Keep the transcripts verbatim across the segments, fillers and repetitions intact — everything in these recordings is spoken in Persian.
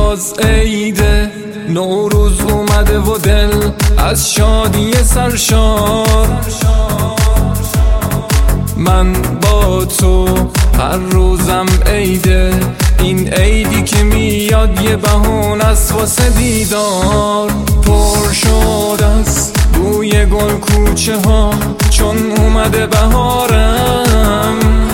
باز عیده، نوروز اومده و دل از شادی سرشار. من با تو هر روزم عیده، این عیدی که میاد یه بهونه است واسه دیدار. پر شد از بوی گل کوچه ها چون اومده بهارم،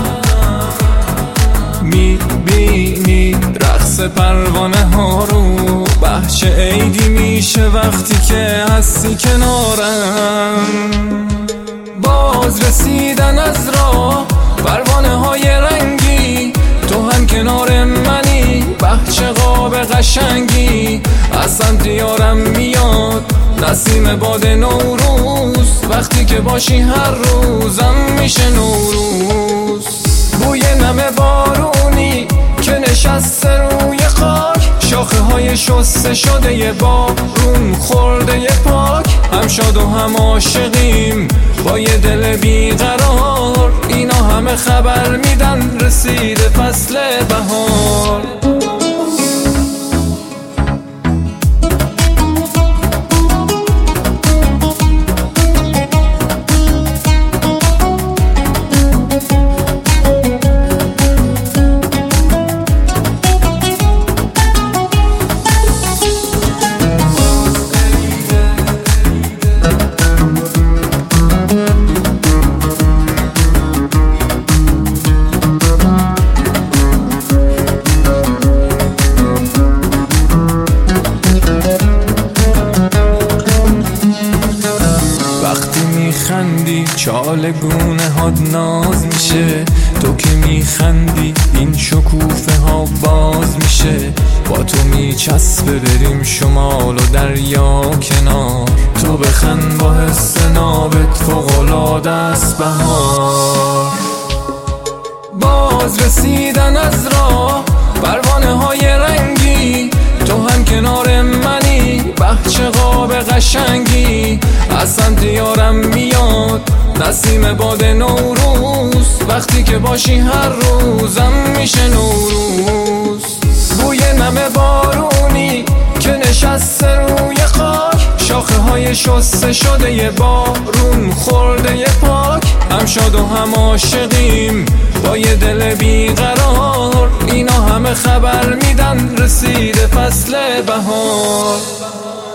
میبینی رقص پروانه ها رو. بهچه عیدی میشه وقتی که هستی کنارم. باز رسیدن از راه پروانه های رنگی، تو هم کنار منی بهچه قاب قشنگی. از سمت یارم میاد نسیم باد نوروز، وقتی که باشی هر روزم میشه نوروز. بوی نم بارونی که نشسته روی خاک، شاخه های شسته شده یه بارون خورده یه پاک. هم شاد و هم عاشقیم با یه دل بیقرار، اینا همه خبر میدن رسیده فصل بهار. میخندی چال گونه هات ناز میشه، تو که میخندی این شکوفه ها باز میشه. با تو میچسبه بریم شمال و دریا کنار، تو بخند با حس نابت فوق‌العاده است بهار. باز رسیدن از راه پروانه های رنگی، تو هم کنار منی بهچه قاب قشنگی. از سمت یارم میاد نسیم باد نوروز، وقتی که باشی هر روزم میشه نوروز. بوی نم بارونی که نشسته روی خاک، شاخه های شسته شده یه بارون خورده یه پاک. هم شاد و هم عاشقیم با یه دل بیقرار، اینا همه خبر میدن رسیده فصل بهار.